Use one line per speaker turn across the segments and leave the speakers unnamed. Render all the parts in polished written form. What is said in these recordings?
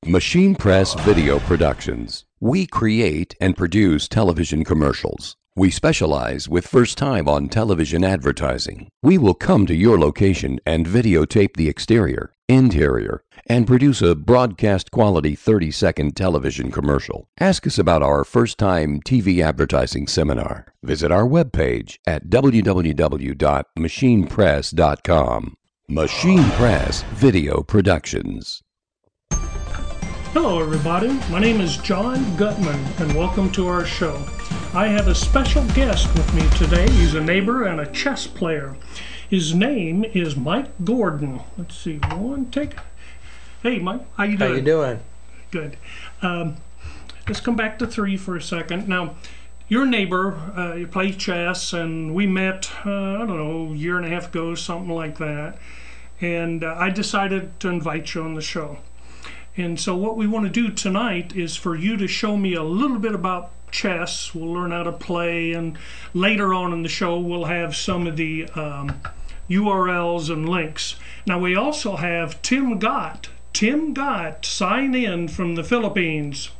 Machine Press Video Productions. We create and produce television commercials. We specialize with first time on television advertising. We will come to your location and videotape the exterior, interior, and produce a broadcast quality 30-second television commercial. Ask us about our first time TV advertising seminar. Visit our webpage at www.machinepress.com. Machine Press Video Productions.
Hello everybody, my name is John Gutman and welcome to our show. I have a special guest with me today. He's a neighbor and a chess player. His name is Mike Gordon. Let's see, one take. Hey Mike, how you doing?
How you doing?
Good. Let's come back to three for a second. Now, your neighbor, you play chess, and we met, I don't know, a year and a half ago, something like that. And I decided to invite you on the show. And so what we want to do tonight is for you to show me a little bit about chess. We'll learn how to play, and later on in the show we'll have some of the URLs and links. Now we also have Tim Gott. Tim Gott, sign in from the Philippines.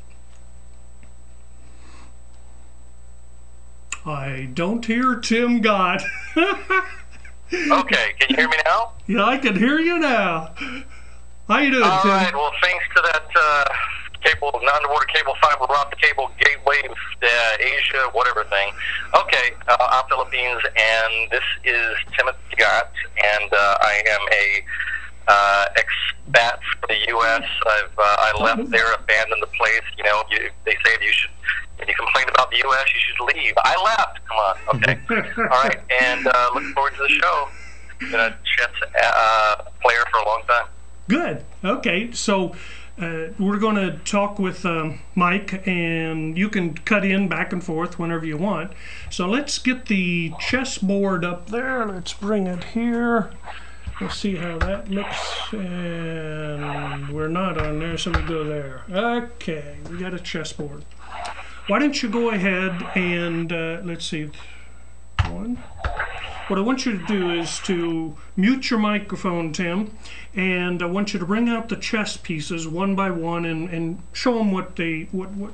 I don't hear Tim Gott.
Okay, can you hear me now?
Yeah, I can hear you now. How you doing, Tim?
All right, well, thanks to that cable, non-underwater cable fiber optic cable gateway, Asia, whatever thing. Okay, I'm Philippines, and this is Timothy Gott, and I am a expat for the U.S. I left there, abandoned the place. You know, they say if you complain about the U.S., you should leave. I left. Come on. Okay. All right, and looking forward to the show. Been a chess player for a long time.
Good. Okay, so we're going to talk with Mike, and you can cut in back and forth whenever you want. So let's get the chessboard up there. Let's bring it here. Let's see how that looks. And we're not on there, so we go there. Okay, we got a chessboard. Why don't you go ahead and, let's see, one. What I want you to do is to mute your microphone, Tim, and I want you to bring out the chess pieces one by one and show them what